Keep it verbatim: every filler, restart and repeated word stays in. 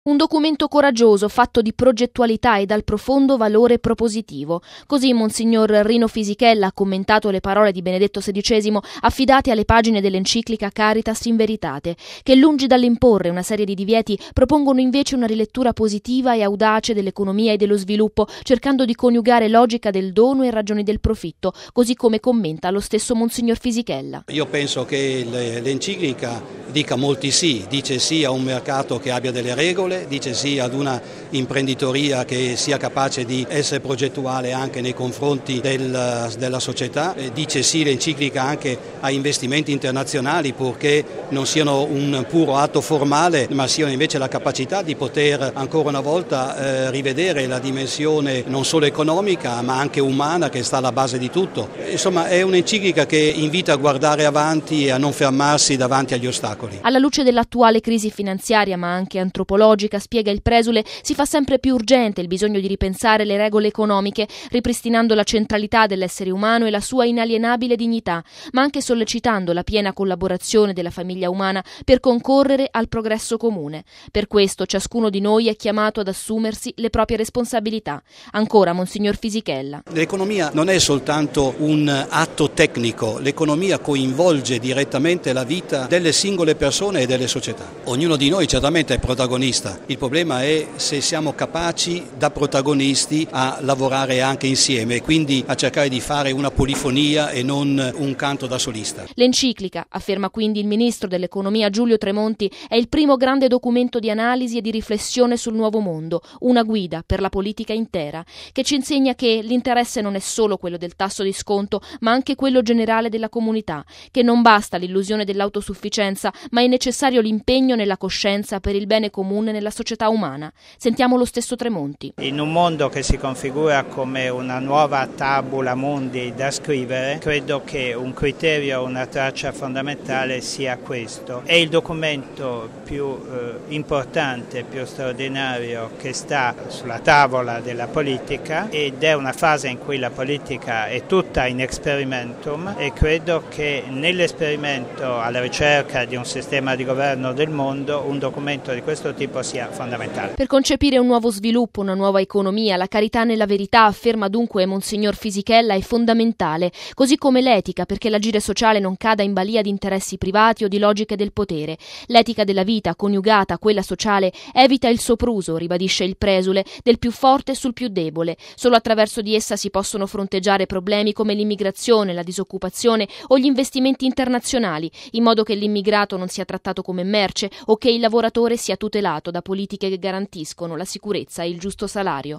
Un documento coraggioso, fatto di progettualità e dal profondo valore propositivo. Così Monsignor Rino Fisichella ha commentato le parole di Benedetto sedicesimo affidate alle pagine dell'enciclica Caritas in Veritate, che lungi dall'imporre una serie di divieti propongono invece una rilettura positiva e audace dell'economia e dello sviluppo, cercando di coniugare logica del dono e ragioni del profitto, così come commenta lo stesso Monsignor Fisichella. Io penso che l'enciclica dica molti sì, dice sì a un mercato che abbia delle regole, dice sì ad una imprenditoria che sia capace di essere progettuale anche nei confronti del, della società, dice sì l'enciclica anche a investimenti internazionali purché non siano un puro atto formale ma siano invece la capacità di poter ancora una volta eh, rivedere la dimensione non solo economica ma anche umana che sta alla base di tutto. Insomma è un'enciclica che invita a guardare avanti e a non fermarsi davanti agli ostacoli. Alla luce dell'attuale crisi finanziaria ma anche antropologica, spiega il presule, si fa sempre più urgente il bisogno di ripensare le regole economiche, ripristinando la centralità dell'essere umano e la sua inalienabile dignità, ma anche sollecitando la piena collaborazione della famiglia umana per concorrere al progresso comune. Per questo ciascuno di noi è chiamato ad assumersi le proprie responsabilità. Ancora Monsignor Fisichella. L'economia non è soltanto un atto tecnico, l'economia coinvolge direttamente la vita delle singole persone e delle società. Ognuno di noi certamente è protagonista, il problema è se siamo capaci da protagonisti a lavorare anche insieme e quindi a cercare di fare una polifonia e non un canto da solista. L'enciclica, afferma quindi il ministro dell'economia Giulio Tremonti, è il primo grande documento di analisi e di riflessione sul nuovo mondo, una guida per la politica intera, che ci insegna che l'interesse non è solo quello del tasso di sconto, ma anche quello generale della comunità, che non basta l'illusione dell'autosufficienza, ma è necessario l'impegno nella coscienza per il bene comune nella società umana. Sentiamo lo stesso Tremonti. In un mondo che si configura come una nuova tabula mundi da scrivere, credo che un criterio, una traccia fondamentale sia questo. È il documento più eh, importante, più straordinario che sta sulla tavola della politica ed è una fase in cui la politica è tutta in experimentum e credo che nell'esperimento alla ricerca di un sistema di governo del mondo un documento di questo tipo sia fondamentale. Per concepire un nuovo sviluppo, una nuova economia, la carità nella verità, afferma dunque Monsignor Fisichella, è fondamentale, così come l'etica, perché l'agire sociale non cada in balia di interessi privati o di logiche del potere. L'etica della vita, coniugata a quella sociale, evita il sopruso, ribadisce il presule, del più forte sul più debole. Solo attraverso di essa si possono fronteggiare problemi come l'immigrazione, la disoccupazione o gli investimenti internazionali, in modo che l'immigrato non sia trattato come merce o che il lavoratore sia tutelato da politiche che garantiscono la sicurezza e il giusto salario.